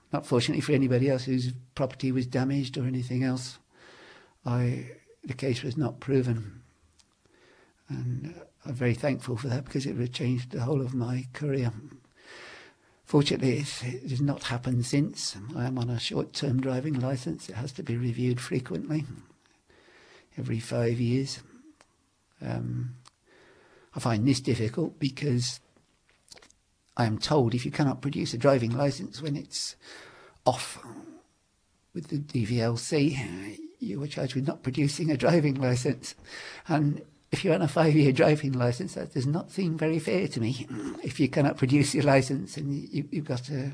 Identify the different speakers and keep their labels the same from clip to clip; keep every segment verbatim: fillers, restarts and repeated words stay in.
Speaker 1: not fortunately for anybody else whose property was damaged or anything else. I, the case was not proven. And I'm very thankful for that because it would have changed the whole of my career. Fortunately, it's, it has not happened since. I am on a short-term driving licence. It has to be reviewed frequently, every five years. Um, I find this difficult because I am told if you cannot produce a driving licence when it's off with the D V L C, you are charged with not producing a driving licence. And if you're on a five-year driving licence, that does not seem very fair to me. If you cannot produce your licence and you, you've got a,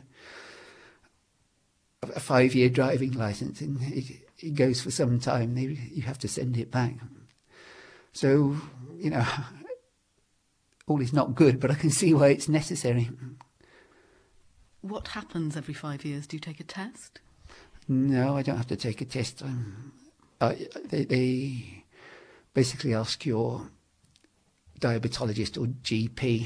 Speaker 1: a five-year driving licence and it, it goes for some time, they, you have to send it back. So, you know, all is not good, but I can see why it's necessary.
Speaker 2: What happens every five years? Do you take a test?
Speaker 1: No, I don't have to take a test. Um, I, they... they basically ask your diabetologist or G P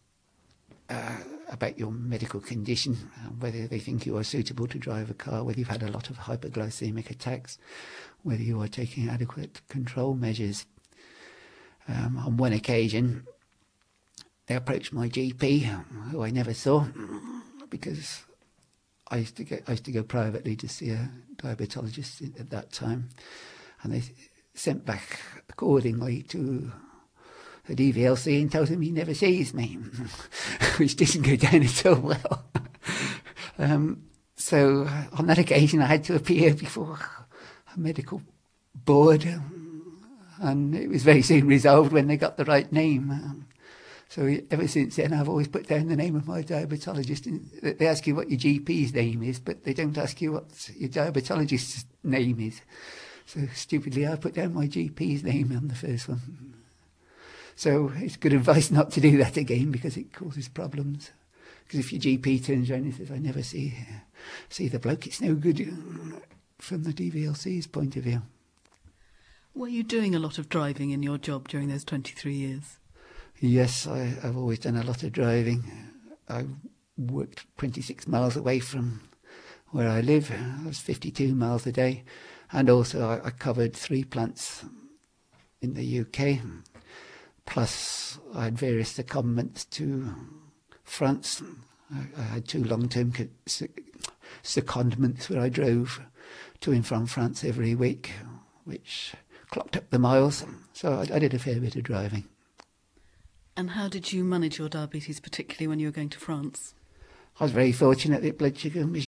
Speaker 1: uh, about your medical condition, uh, whether they think you are suitable to drive a car, whether you've had a lot of hypoglycemic attacks, whether you are taking adequate control measures. Um, on one occasion, they approached my G P, who I never saw, because I used to go, I used to go privately to see a diabetologist at that time, and they sent back accordingly to the D V L C and told him he never sees me, which didn't go down at all well. um, so on that occasion I had to appear before a medical board, and it was very soon resolved when they got the right name. Um, so ever since then I've always put down the name of my diabetologist. And they ask you what your G P's name is, but they don't ask you what your diabetologist's name is. So stupidly, I put down my G P's name on the first one. So it's good advice not to do that again because it causes problems. Because if your G P turns around and says, I never see see the bloke, it's no good from the D V L C's point of view.
Speaker 2: Were you doing a lot of driving in your job during those twenty-three years?
Speaker 1: Yes, I, I've always done a lot of driving. I worked twenty-six miles away from where I live. I was fifty-two miles a day. And also I, I covered three plants in the U K, plus I had various secondments to France. I, I had two long-term secondments where I drove to and from France every week, which clocked up the miles. So I, I did a fair bit of driving.
Speaker 2: And how did you manage your diabetes, particularly when you were going to France?
Speaker 1: I was very fortunate that blood sugar was